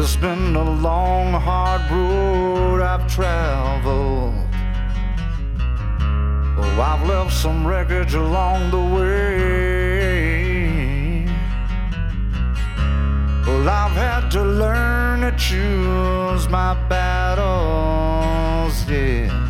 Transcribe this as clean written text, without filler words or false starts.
It's been a long, hard road I've traveled. Oh, I've left some wreckage along the way. Well, I've had to learn to choose my battles, yeah.